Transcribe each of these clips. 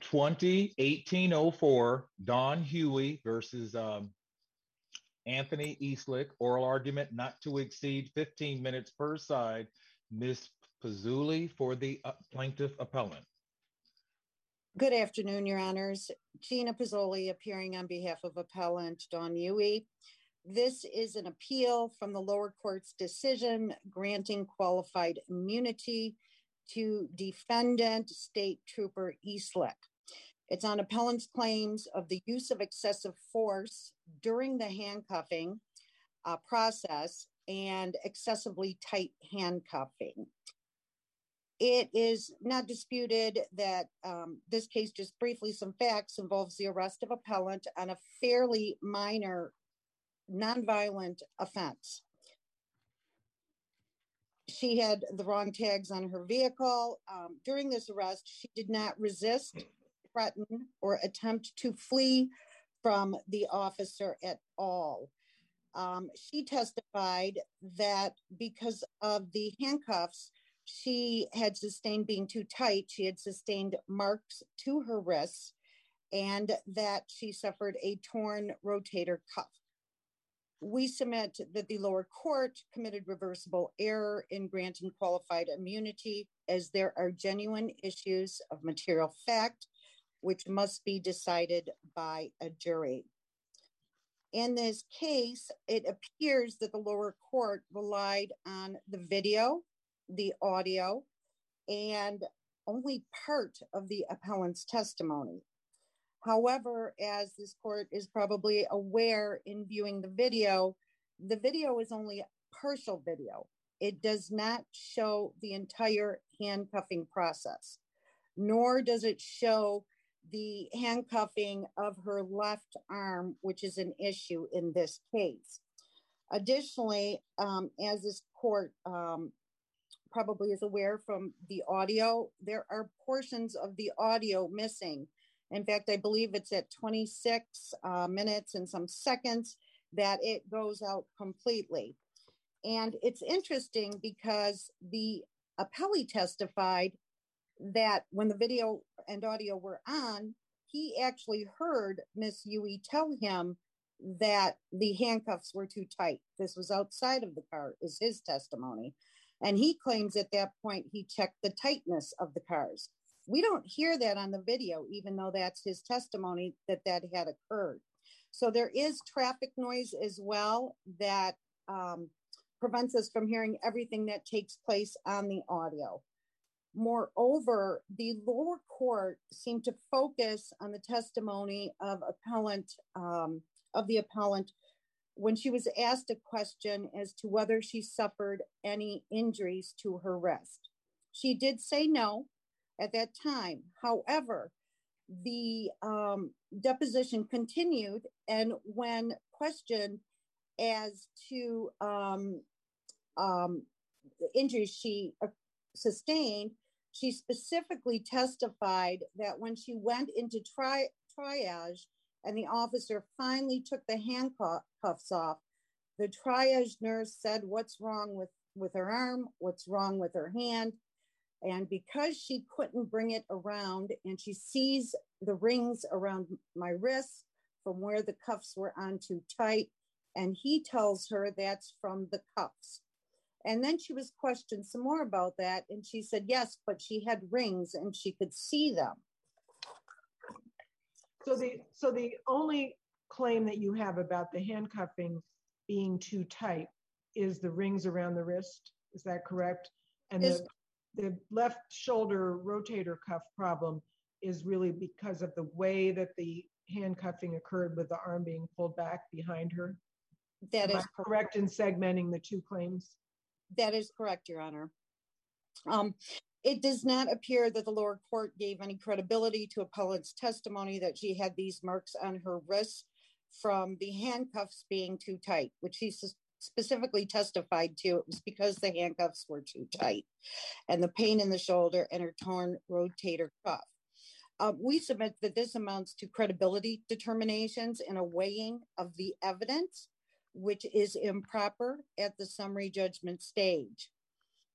2018-04 Don Huey versus Anthony Eastlick. Oral argument not to exceed 15 minutes per side. Ms. Pizzuli for the plaintiff appellant. Good afternoon, Your Honors. Gina Pizzoli appearing on behalf of appellant Don Huey. This is an appeal from the lower court's decision granting qualified immunity to defendant State Trooper Eastlick. It's on appellant's claims of the use of excessive force during the handcuffing process and excessively tight handcuffing. It is not disputed that this case, just briefly, some facts, involves the arrest of appellant on a fairly minor nonviolent offense. She had the wrong tags on her vehicle. During this arrest, she did not resist, threaten, or attempt to flee from the officer at all. She testified that because of the handcuffs she had sustained being too tight, she had sustained marks to her wrists, and that she suffered a torn rotator cuff. We submit that the lower court committed reversible error in granting qualified immunity, as there are genuine issues of material fact which must be decided by a jury. In this case, it appears that the lower court relied on the video, the audio, and only part of the appellant's testimony. However, as this court is probably aware in viewing the video is only a partial video. It does not show the entire handcuffing process, nor does it show the handcuffing of her left arm, which is an issue in this case. Additionally, as this court probably is aware from the audio, there are portions of the audio missing. In fact, I believe it's at 26 minutes and some seconds that it goes out completely. And it's interesting because the appellee testified that when the video and audio were on, he actually heard Miss Huey tell him that the handcuffs were too tight. This was outside of the car, is his testimony. And he claims at that point he checked the tightness of the cars. We don't hear that on the video, even though that's his testimony that had occurred. So there is traffic noise as well that prevents us from hearing everything that takes place on the audio. Moreover, the lower court seemed to focus on the testimony of the appellant when she was asked a question as to whether she suffered any injuries to her wrist. She did say no at that time. However, the deposition continued, and when questioned as to the injuries she sustained, she specifically testified that when she went into triage and the officer finally took the handcuffs off, the triage nurse said, "What's wrong with her arm? What's wrong with her hand?" And because she couldn't bring it around, and she sees the rings around my wrists from where the cuffs were on too tight, and he tells her that's from the cuffs. And then she was questioned some more about that, and she said yes, but she had rings and she could see them. So the only claim that you have about the handcuffing being too tight is the rings around the wrist. Is that correct? And the left shoulder rotator cuff problem is really because of the way that the handcuffing occurred with the arm being pulled back behind her? That is correct in segmenting the two claims? That is correct, Your Honor. It does not appear that the lower court gave any credibility to appellant's testimony that she had these marks on her wrists from the handcuffs being too tight, which she specifically testified to. It was because the handcuffs were too tight, and the pain in the shoulder and her torn rotator cuff. We submit that this amounts to credibility determinations and a weighing of the evidence, which is improper at the summary judgment stage.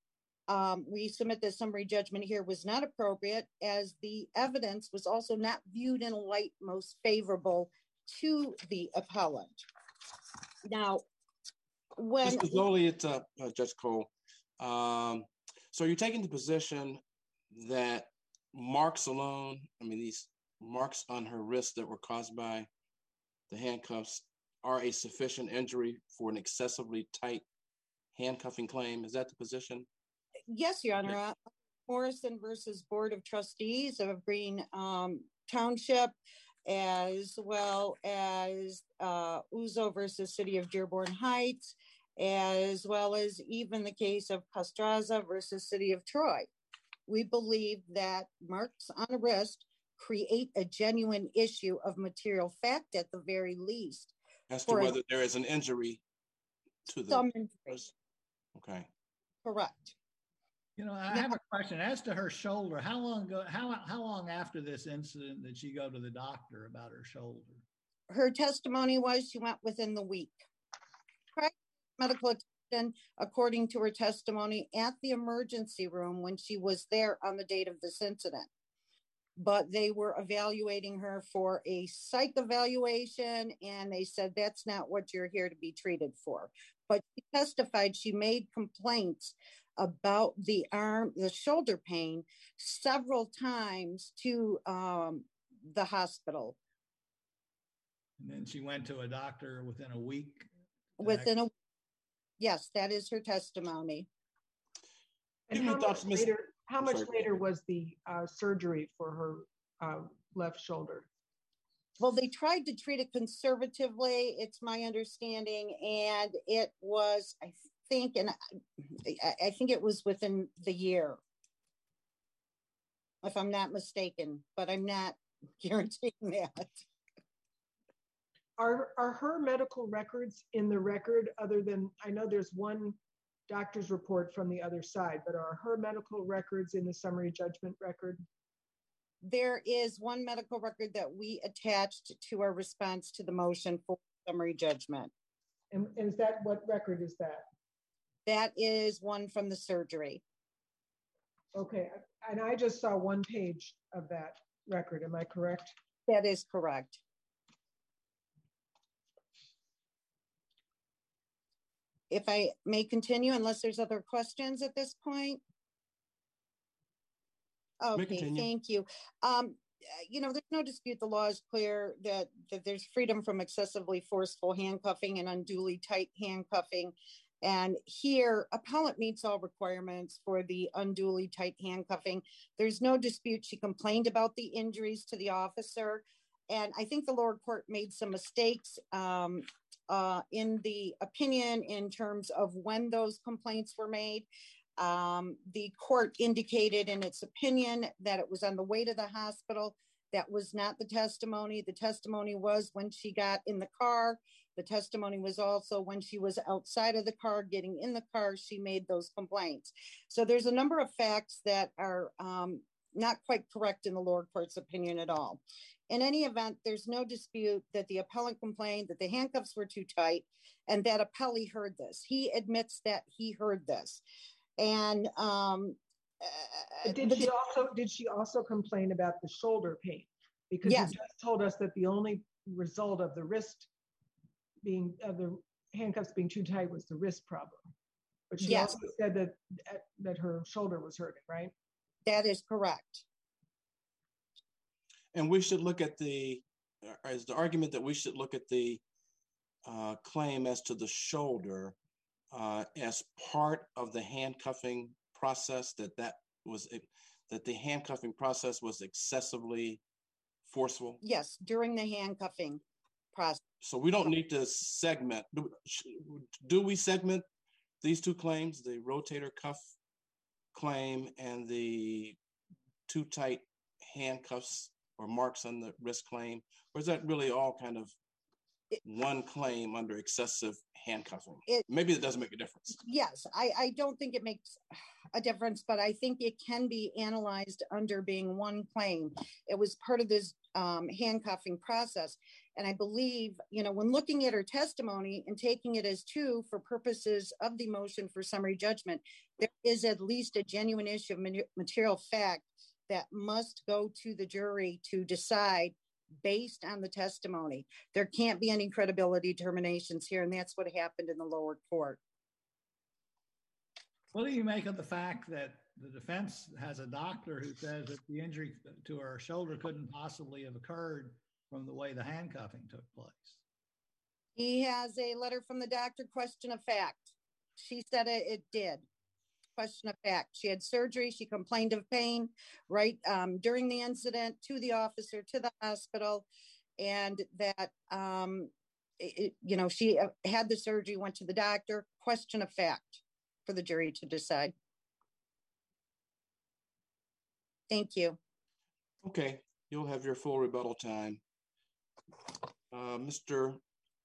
We submit that summary judgment here was not appropriate, as the evidence was also not viewed in a light most favorable to the appellant. Now, when Mr. Zoli, it's Judge Cole. So you're taking the position that marks alone, these marks on her wrist that were caused by the handcuffs are a sufficient injury for an excessively tight handcuffing claim. Is that the position? Yes, Your Honor. Morrison versus Board of Trustees of Green Township, as well as Uzo versus City of Dearborn Heights, as well as even the case of Pastraza versus City of Troy. We believe that marks on a wrist create a genuine issue of material fact at the very least. As to whether there is an injury to the some injury. Okay. Correct. I have a question as to her shoulder. How long after this incident did she go to the doctor about her shoulder? Her testimony was she went within the week. Correct. Medical attention, according to her testimony, at the emergency room when she was there on the date of this incident. But they were evaluating her for a psych evaluation, and they said that's not what you're here to be treated for. But she testified she made complaints about the shoulder pain several times to the hospital. And then she went to a doctor within a week? Yes, that is her testimony. And how much later was the surgery for her left shoulder? Well, they tried to treat it conservatively, it's my understanding, and it was, I think it was within the year, if I'm not mistaken, but I'm not guaranteeing that. Are her medical records in the record, other than, I know there's one doctor's report from the other side, but are her medical records in the summary judgment record? There is one medical record that we attached to our response to the motion for summary judgment. And is that, what record is that? That is one from the surgery. Okay, and I just saw one page of that record, am I correct? That is correct. If I may continue, unless there's other questions at this point. Okay, thank you. There's no dispute. The law is clear that there's freedom from excessively forceful handcuffing and unduly tight handcuffing. And here, appellant meets all requirements for the unduly tight handcuffing. There's no dispute. She complained about the injuries to the officer. And I think the lower court made some mistakes in the opinion in terms of when those complaints were made. The court indicated in its opinion that it was on the way to the hospital. That was not the testimony. The testimony was when she got in the car. The testimony was also when she was outside of the car, getting in the car, she made those complaints. So there's a number of facts that are not quite correct in the lower court's opinion at all. In any event, there's no dispute that the appellant complained that the handcuffs were too tight and that appellee heard this. He admits that he heard this. And did she also complain about the shoulder pain? Because yes. You just told us that the only result of the wrist being, of the handcuffs being too tight was the wrist problem. But she yes. also said that her shoulder was hurting, right? That is correct. And we should look at the argument that we should look at the claim as to the shoulder as part of the handcuffing process, that the handcuffing process was excessively forceful? Yes, during the handcuffing process. So we don't need to segment. Do we segment these two claims, the rotator cuff claim and the too tight handcuffs or marks on the wrist claim? Or is that really all kind of one claim under excessive handcuffing? Maybe it doesn't make a difference. Yes, I don't think it makes a difference, but I think it can be analyzed under being one claim. It was part of this handcuffing process. And I believe, when looking at her testimony and taking it as true for purposes of the motion for summary judgment, there is at least a genuine issue of material fact that must go to the jury to decide based on the testimony. There can't be any credibility determinations here, and that's what happened in the lower court. What do you make of the fact that the defense has a doctor who says that the injury to her shoulder couldn't possibly have occurred from the way the handcuffing took place? He has a letter from the doctor, question of fact. She said it did. Question of fact. She had surgery. She complained of pain right during the incident to the officer, to the hospital, and that, she had the surgery, went to the doctor. Question of fact for the jury to decide. Thank you. Okay, you'll have your full rebuttal time. Mr.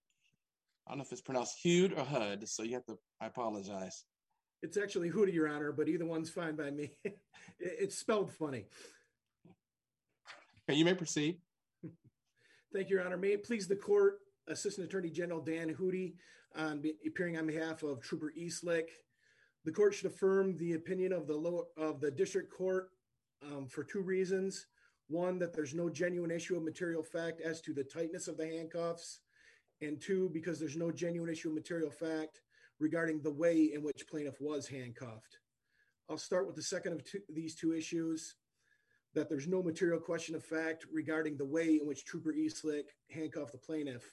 I don't know if it's pronounced Hud or Hud, so you have to, I apologize. It's actually Hootie, Your Honor, but either one's fine by me. It's spelled funny. Okay, you may proceed. Thank you, Your Honor. May it please the court, Assistant Attorney General Dan Hootie, appearing on behalf of Trooper Eastlick. The court should affirm the opinion of the district court for two reasons. One, that there's no genuine issue of material fact as to the tightness of the handcuffs. And two, because there's no genuine issue of material fact regarding the way in which plaintiff was handcuffed. I'll start with the second of these two issues, that there's no material question of fact regarding the way in which Trooper Eastlick handcuffed the plaintiff.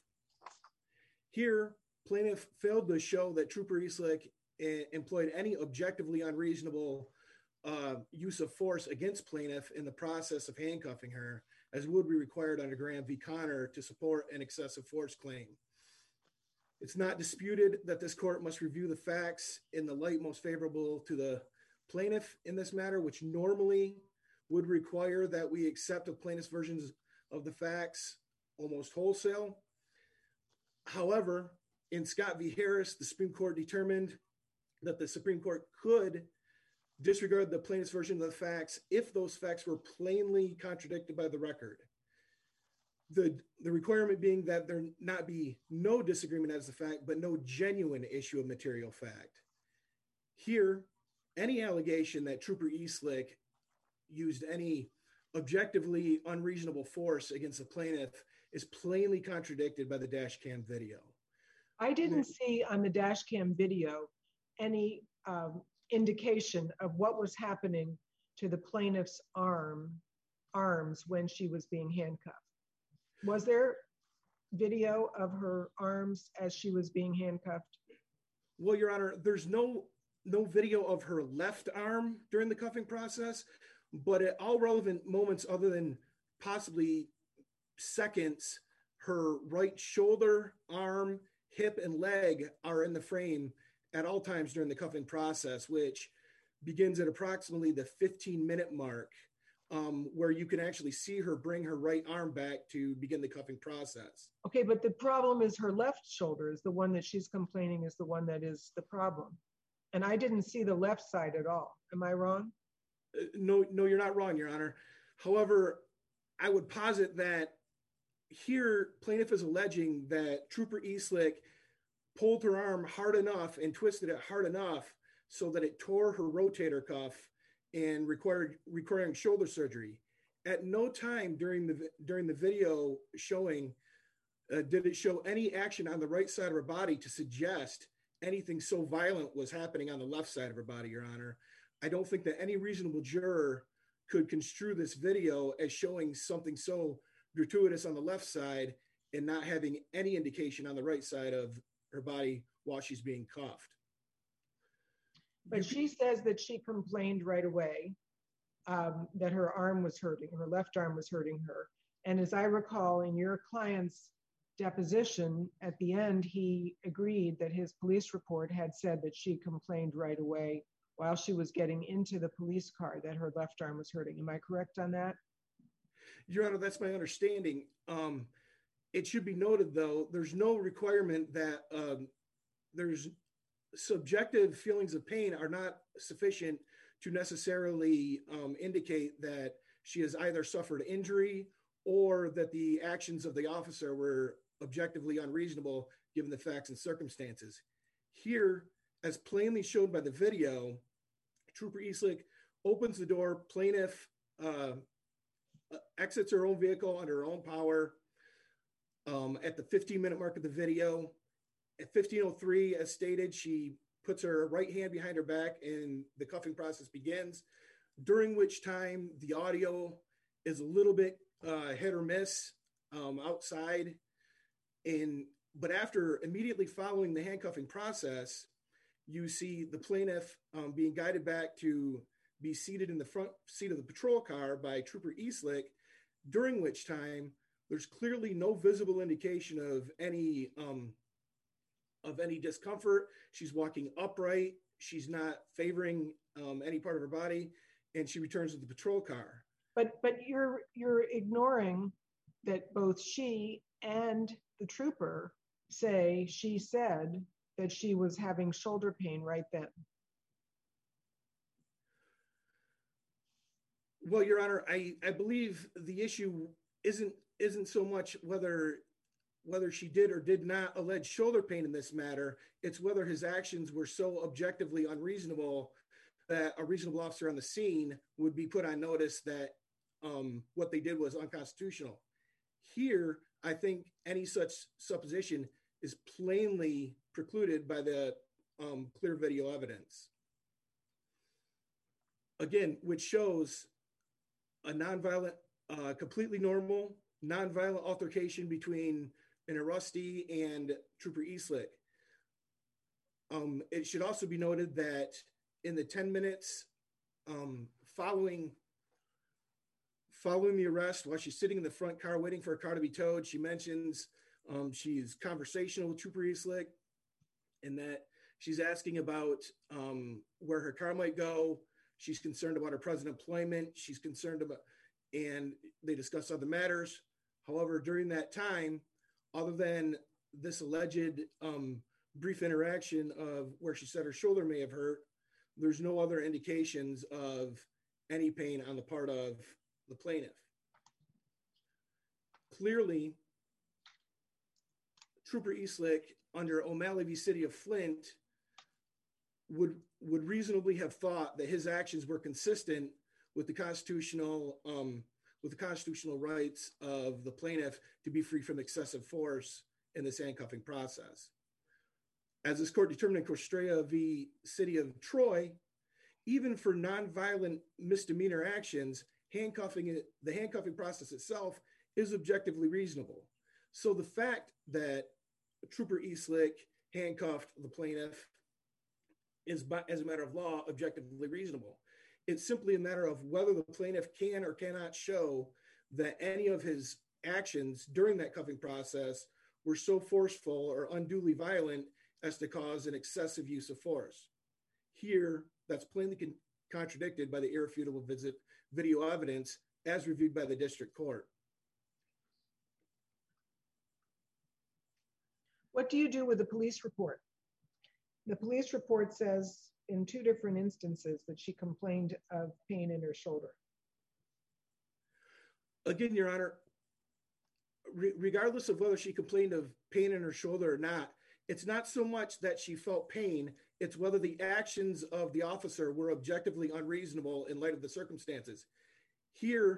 Here, plaintiff failed to show that Trooper Eastlick employed any objectively unreasonable use of force against plaintiff in the process of handcuffing her, as would be required under Graham v. Connor to support an excessive force claim. It's not disputed that this court must review the facts in the light most favorable to the plaintiff in this matter, which normally would require that we accept the plaintiff's versions of the facts almost wholesale. However, in Scott v. Harris, the Supreme Court determined that the Supreme Court could disregard the plaintiff's version of the facts if those facts were plainly contradicted by the record. The requirement being that there not be no disagreement as the fact, but no genuine issue of material fact. Here, any allegation that Trooper Eastlick used any objectively unreasonable force against the plaintiff is plainly contradicted by the dash cam video. I didn't see on the dash cam video any indication of what was happening to the plaintiff's arms when she was being handcuffed. Was there video of her arms as she was being handcuffed? Well, Your Honor, there's no video of her left arm during the cuffing process, but at all relevant moments other than possibly seconds, her right shoulder, arm, hip, and leg are in the frame at all times during the cuffing process, which begins at approximately the 15-minute mark, where you can actually see her bring her right arm back to begin the cuffing process. Okay, but the problem is her left shoulder is the one that she's complaining is the one that is the problem. And I didn't see the left side at all. Am I wrong? No, you're not wrong, Your Honor. However, I would posit that here, plaintiff is alleging that Trooper Eastlick pulled her arm hard enough and twisted it hard enough so that it tore her rotator cuff and requiring shoulder surgery. At no time during the video showing did it show any action on the right side of her body to suggest anything so violent was happening on the left side of her body, Your Honor. I don't think that any reasonable juror could construe this video as showing something so gratuitous on the left side and not having any indication on the right side of her body while she's being cuffed. But she says that she complained right away that her arm was hurting, her left arm was hurting her. And as I recall in your client's deposition, at the end, he agreed that his police report had said that she complained right away while she was getting into the police car that her left arm was hurting. Am I correct on that? Your Honor, that's my understanding. It should be noted, though, there's no requirement that there's subjective feelings of pain are not sufficient to necessarily indicate that she has either suffered injury or that the actions of the officer were objectively unreasonable given the facts and circumstances. Here, as plainly shown by the video, Trooper Eastlick opens the door, plaintiff exits her own vehicle under her own power at the 15-minute mark of the video. At 15:03, as stated, she puts her right hand behind her back and the cuffing process begins, during which time the audio is a little bit hit or miss outside. But after immediately following the handcuffing process, you see the plaintiff being guided back to be seated in the front seat of the patrol car by Trooper Eastlick, during which time there's clearly no visible indication of any discomfort. She's walking upright. She's not favoring any part of her body, and she returns to the patrol car. But you're ignoring that both she and the trooper say she said that she was having shoulder pain right then. Well, Your Honor, I believe the issue isn't so much whether she did or did not allege shoulder pain in this matter. It's whether his actions were so objectively unreasonable that a reasonable officer on the scene would be put on notice that what they did was unconstitutional. Here, I think any such supposition is plainly precluded by the clear video evidence. Again, which shows a nonviolent, completely normal, nonviolent altercation between an arrestee and Trooper Eastlick. It should also be noted that in the 10 minutes following the arrest, while she's sitting in the front car waiting for her car to be towed, she mentions she's conversational with Trooper Eastlick and that she's asking about where her car might go. She's concerned about her present employment. She's concerned about, and they discuss other matters. However, during that time, other than this alleged brief interaction of where she said her shoulder may have hurt, there's no other indications of any pain on the part of the plaintiff. Clearly, Trooper Eastlick, under O'Malley v. City of Flint, would reasonably have thought that his actions were consistent with the constitutional rights of the plaintiff to be free from excessive force in this handcuffing process. As this court determined in Costrea v. City of Troy, even for nonviolent misdemeanor actions, the handcuffing process itself is objectively reasonable. So the fact that Trooper Eastlick handcuffed the plaintiff is, as a matter of law, objectively reasonable. It's simply a matter of whether the plaintiff can or cannot show that any of his actions during that cuffing process were so forceful or unduly violent as to cause an excessive use of force. Here, that's plainly contradicted by the irrefutable video evidence as reviewed by the district court. What do you do with the police report? The police report says in two different instances that she complained of pain in her shoulder. Again, Your Honor, regardless of whether she complained of pain in her shoulder or not, it's not so much that she felt pain, it's whether the actions of the officer were objectively unreasonable in light of the circumstances. Here,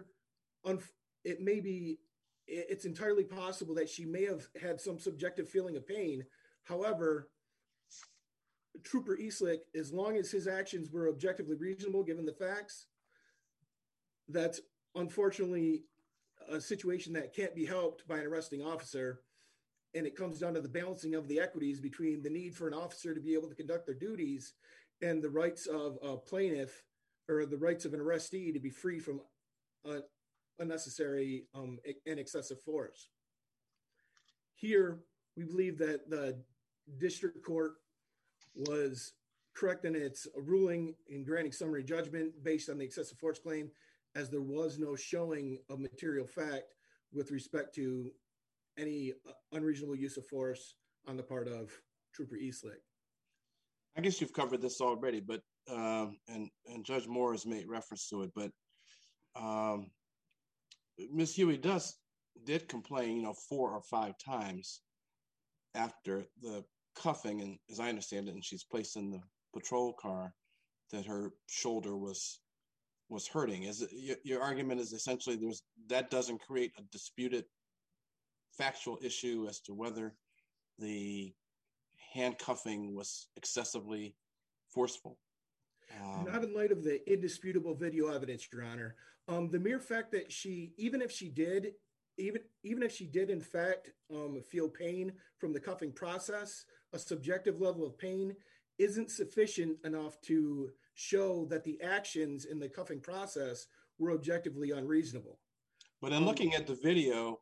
it's entirely possible that she may have had some subjective feeling of pain. However, Trooper Eastlick, as long as his actions were objectively reasonable given the facts, that's unfortunately a situation that can't be helped by an arresting officer. And it comes down to the balancing of the equities between the need for an officer to be able to conduct their duties and the rights of a plaintiff or the rights of an arrestee to be free from unnecessary and excessive force. Here, we believe that the district court was correct in its ruling in granting summary judgment based on the excessive force claim, as there was no showing of material fact with respect to any unreasonable use of force on the part of Trooper Eastlick. I guess you've covered this already, but and Judge Moore has made reference to it, but Ms. Huey did complain, 4 or 5 times after the cuffing, and as I understand it, and she's placed in the patrol car, that her shoulder was hurting. Your argument is essentially that doesn't create a disputed factual issue as to whether the handcuffing was excessively forceful? Not in light of the indisputable video evidence, Your Honor. The mere fact that even if she did in fact feel pain from the cuffing process, a subjective level of pain isn't sufficient enough to show that the actions in the cuffing process were objectively unreasonable. But in looking at the video,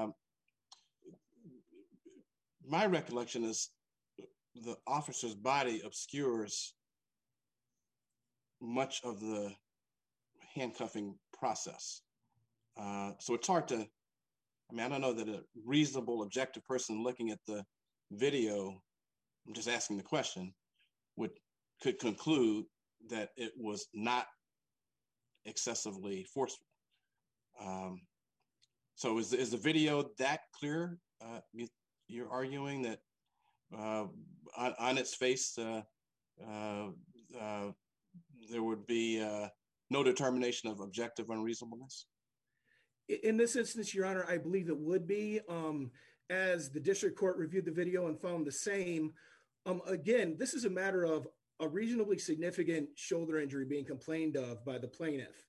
my recollection is the officer's body obscures much of the handcuffing process. So it's hard to, I don't know that a reasonable, objective person looking at the video, I'm just asking the question, could conclude that it was not excessively forceful. So is the video that clear? You're arguing that on its face, there would be no determination of objective unreasonableness? In this instance, Your Honor, I believe it would be. As the district court reviewed the video and found the same. Again, this is a matter of a reasonably significant shoulder injury being complained of by the plaintiff.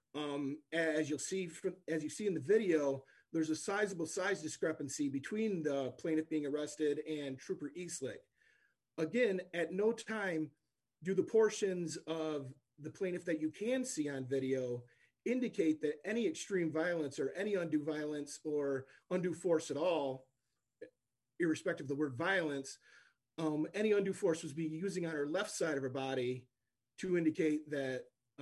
As you see in the video, there's a sizable size discrepancy between the plaintiff being arrested and Trooper Eastlick. Again, at no time do the portions of the plaintiff that you can see on video indicate that any extreme violence or any undue violence or undue force at all, irrespective of the word violence, any undue force was being using on her left side of her body to indicate that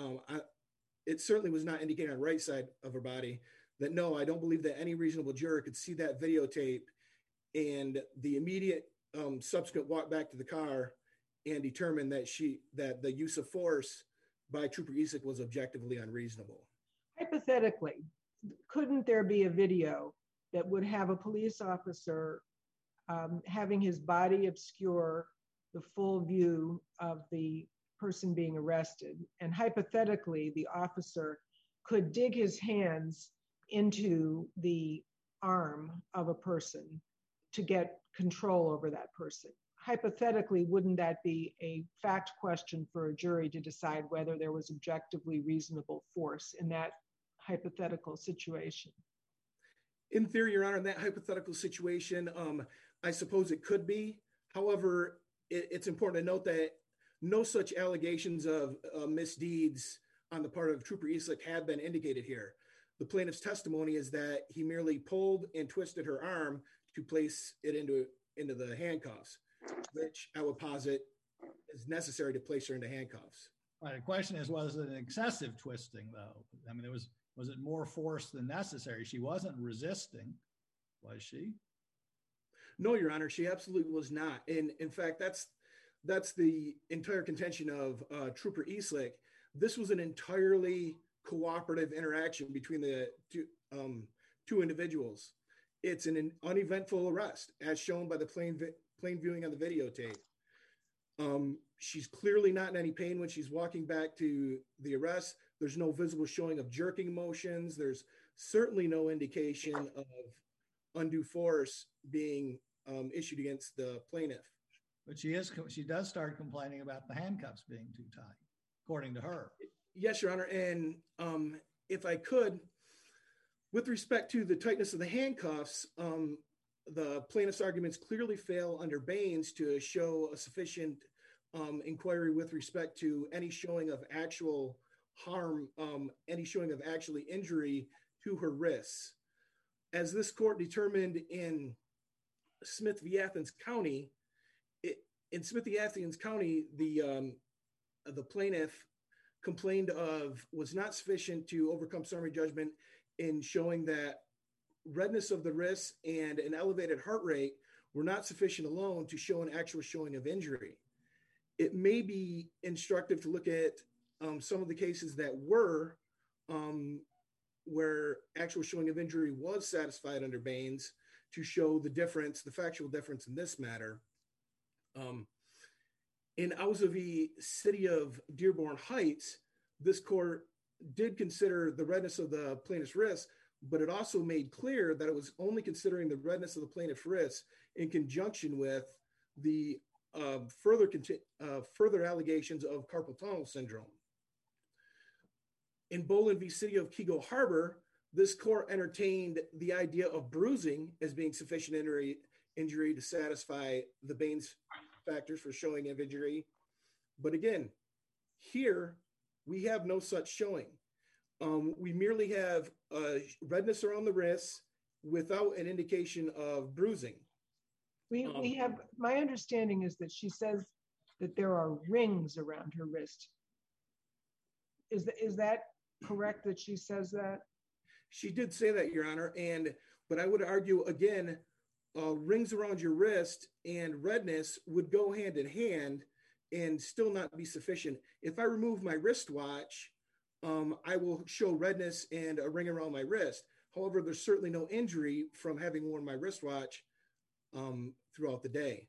it certainly was not indicating on the right side of her body that no, I don't believe that any reasonable juror could see that videotape and the immediate subsequent walk back to the car and determine that the use of force by Trooper Eastlick was objectively unreasonable. Hypothetically, couldn't there be a video that would have a police officer having his body obscure the full view of the person being arrested? And hypothetically, the officer could dig his hands into the arm of a person to get control over that person. Hypothetically, wouldn't that be a fact question for a jury to decide whether there was objectively reasonable force in that hypothetical situation? In theory, Your Honor, in that hypothetical situation, I suppose it could be. However, it's important to note that no such allegations of misdeeds on the part of Trooper Eastlick have been indicated here. The plaintiff's testimony is that he merely pulled and twisted her arm to place it into the handcuffs, which I would posit is necessary to place her into handcuffs. Right. The question is, was it an excessive twisting, though? I mean, was it more force than necessary? She wasn't resisting, was she? No, Your Honor, she absolutely was not. And in fact, that's the entire contention of Trooper Eastlick. This was an entirely cooperative interaction between the two individuals. It's an uneventful arrest, as shown by the plain viewing on the videotape. She's clearly not in any pain when she's walking back to the arrest. There's no visible showing of jerking motions. There's certainly no indication of undue force being issued against the plaintiff. But she does start complaining about the handcuffs being too tight, according to her. Yes, Your Honor. And if I could, with respect to the tightness of the handcuffs, the plaintiff's arguments clearly fail under Baines to show a sufficient inquiry with respect to any showing of actual harm, any showing of actually injury to her wrists. As this court determined in Smith v. Athens County, the plaintiff complained of was not sufficient to overcome summary judgment in showing that redness of the wrists and an elevated heart rate were not sufficient alone to show an actual showing of injury. It may be instructive to look at some of the cases that were where actual showing of injury was satisfied under Baines to show the difference, the factual difference in this matter. In Auza v. City of Dearborn Heights, this court did consider the redness of the plaintiff's wrist, but it also made clear that it was only considering the redness of the plaintiff's wrist in conjunction with the further allegations of carpal tunnel syndrome. In Boland v. City of Keego Harbor, this court entertained the idea of bruising as being sufficient injury to satisfy the Baines factors for showing of injury. But again, here we have no such showing. We merely have redness around the wrist without an indication of bruising. We have, my understanding is that she says that there are rings around her wrist. Is that correct that she says that? She did say that, Your Honor, but I would argue again, rings around your wrist and redness would go hand in hand and still not be sufficient. If I remove my wristwatch, I will show redness and a ring around my wrist. However, there's certainly no injury from having worn my wristwatch throughout the day.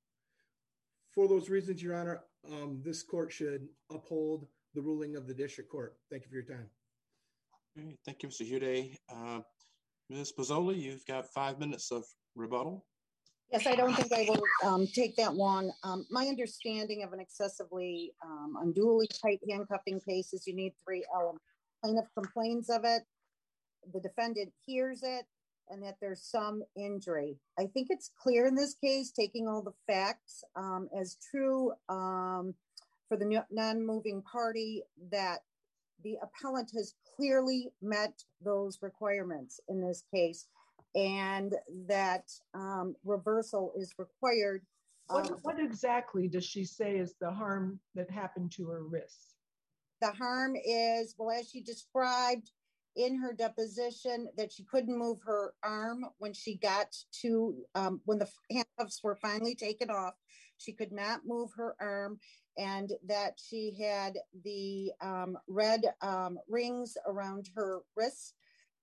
For those reasons, Your Honor, this court should uphold the ruling of the district court. Thank you for your time. Okay, thank you, Mr. Huday. Ms. Pozzoli, you've got 5 minutes of rebuttal. Yes, I don't think I will take that long. My understanding of an excessively unduly tight handcuffing case is you need 3 elements. Plaintiff complains of it, the defendant hears it, and that there's some injury. I think it's clear in this case, taking all the facts as true for the non-moving party, that the appellant has clearly met those requirements in this case, and that reversal is required. What exactly does she say is the harm that happened to her wrist? The harm is, well, as she described in her deposition, that she couldn't move her arm when she got to, when the handcuffs were finally taken off, she could not move her arm, and that she had the red rings around her wrists,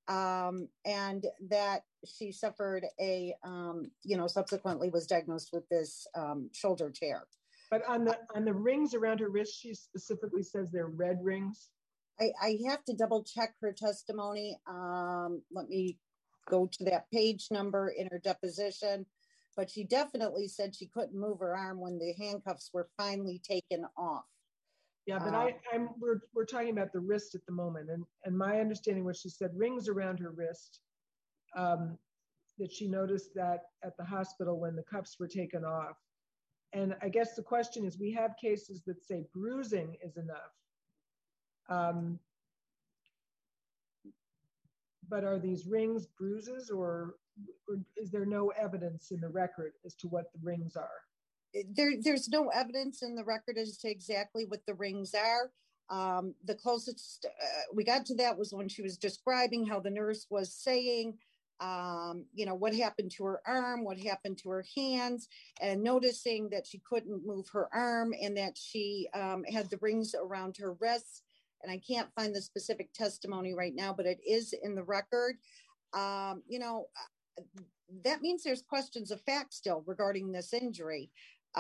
and that she suffered a, subsequently was diagnosed with this shoulder tear. But on the rings around her wrist, she specifically says they're red rings. I have to double check her testimony. Let me go to that page number in her deposition, but she definitely said she couldn't move her arm when the handcuffs were finally taken off. Yeah, but we're talking about the wrist at the moment, and my understanding was she said rings around her wrist, that she noticed that at the hospital when the cuffs were taken off. And I guess the question is, we have cases that say bruising is enough. But are these rings bruises, or is there no evidence in the record as to what the rings are? There's no evidence in the record as to exactly what the rings are. The closest we got to that was when she was describing how the nurse was saying, what happened to her arm, what happened to her hands, and noticing that she couldn't move her arm and that she had the rings around her wrists. And I can't find the specific testimony right now, but it is in the record. That means there's questions of fact still regarding this injury.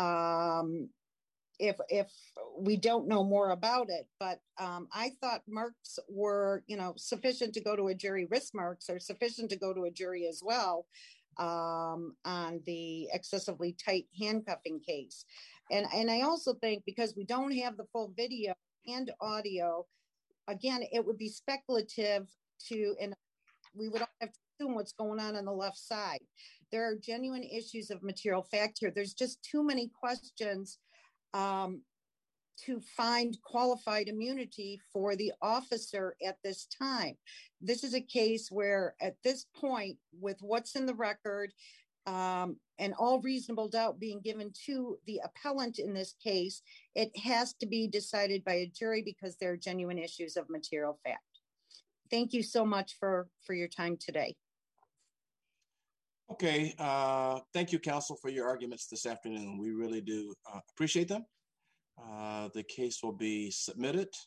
If we don't know more about it, but I thought marks were, sufficient to go to a jury. Wrist marks are sufficient to go to a jury as well on the excessively tight handcuffing case. And I also think because we don't have the full video and audio, again, it would be speculative and we would all have to assume what's going on the left side. There are genuine issues of material fact here. There's just too many questions to find qualified immunity for the officer at this time. This is a case where at this point, with what's in the record, and all reasonable doubt being given to the appellant in this case, it has to be decided by a jury because there are genuine issues of material fact. Thank you so much for your time today. Okay, thank you, counsel, for your arguments this afternoon. We really do appreciate them. The case will be submitted.